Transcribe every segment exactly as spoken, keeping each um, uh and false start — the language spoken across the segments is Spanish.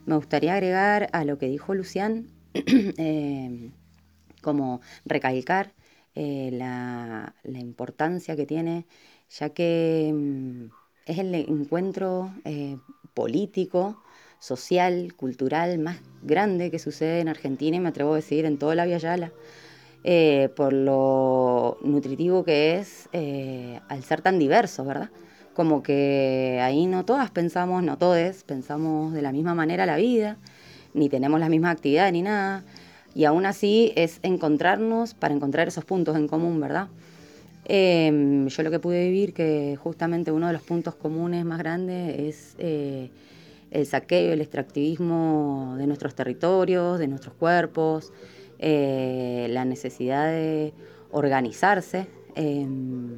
me gustaría agregar a lo que dijo Lucián, eh, como recalcar eh, la, la importancia que tiene, ya que mm, es el encuentro eh, político, social, cultural más grande que sucede en Argentina y me atrevo a decir en toda la Via Yala, eh, por lo nutritivo que es eh, al ser tan diversos, ¿verdad? Como que ahí no todas pensamos, no todes, pensamos de la misma manera la vida, ni tenemos las mismas actividades ni nada. Y aún así es encontrarnos para encontrar esos puntos en común, ¿verdad? Eh, yo lo que pude vivir, que justamente uno de los puntos comunes más grandes es eh, el saqueo, el extractivismo de nuestros territorios, de nuestros cuerpos, eh, la necesidad de organizarse. Eh,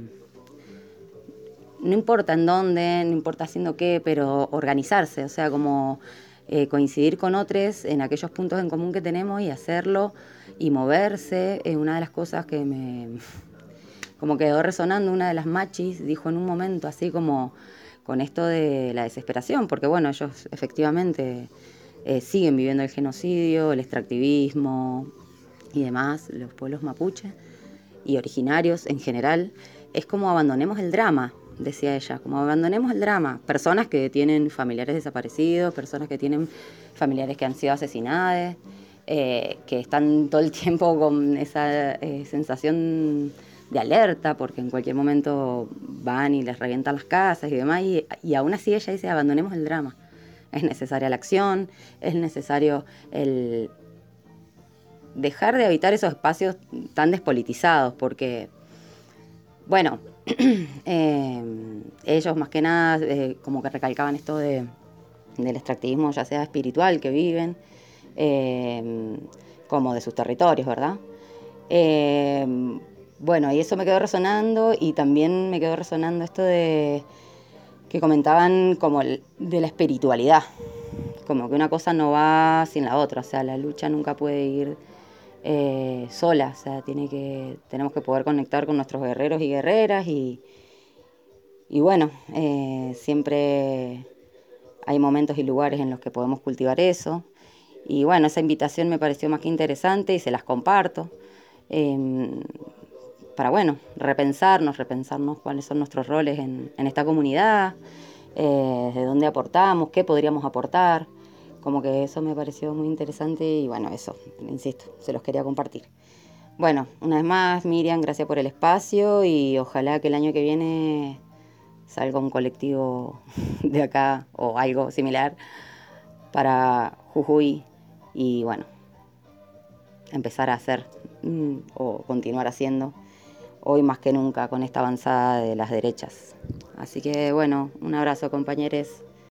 no importa en dónde, no importa haciendo qué, pero organizarse, o sea, como eh, coincidir con otros en aquellos puntos en común que tenemos y hacerlo y moverse. Es una de las cosas que me como quedó resonando. Una de las machis dijo en un momento así como con esto de la desesperación, porque bueno, ellos efectivamente eh, siguen viviendo el genocidio, el extractivismo y demás, los pueblos mapuche y originarios en general. Es como abandonemos el drama, decía ella, como abandonemos el drama. Personas que tienen familiares desaparecidos, personas que tienen familiares que han sido asesinadas, eh, que están todo el tiempo con esa eh, sensación de alerta, porque en cualquier momento van y les revientan las casas y demás, y, y aún así ella dice, abandonemos el drama. Es necesaria la acción, es necesario el dejar de habitar esos espacios tan despolitizados, porque, bueno, eh, ellos más que nada eh, como que recalcaban esto de, del extractivismo, ya sea espiritual que viven, eh, como de sus territorios, ¿verdad? Eh, bueno, y eso me quedó resonando, y también me quedó resonando esto de que comentaban como el, de la espiritualidad, como que una cosa no va sin la otra, o sea, la lucha nunca puede ir eh, sola, o sea, tiene que, tenemos que poder conectar con nuestros guerreros y guerreras, y, y bueno, eh, siempre hay momentos y lugares en los que podemos cultivar eso. Y bueno, esa invitación me pareció más que interesante y se las comparto. Eh, para, bueno, repensarnos, repensarnos cuáles son nuestros roles en, en esta comunidad, eh, de dónde aportamos, qué podríamos aportar. Como que eso me pareció muy interesante y bueno, eso, insisto, se los quería compartir. Bueno, una vez más, Miriam, gracias por el espacio y ojalá que el año que viene salga un colectivo de acá o algo similar para Jujuy y bueno, empezar a hacer mm, o continuar haciendo hoy más que nunca con esta avanzada de las derechas. Así que bueno, un abrazo, compañeros.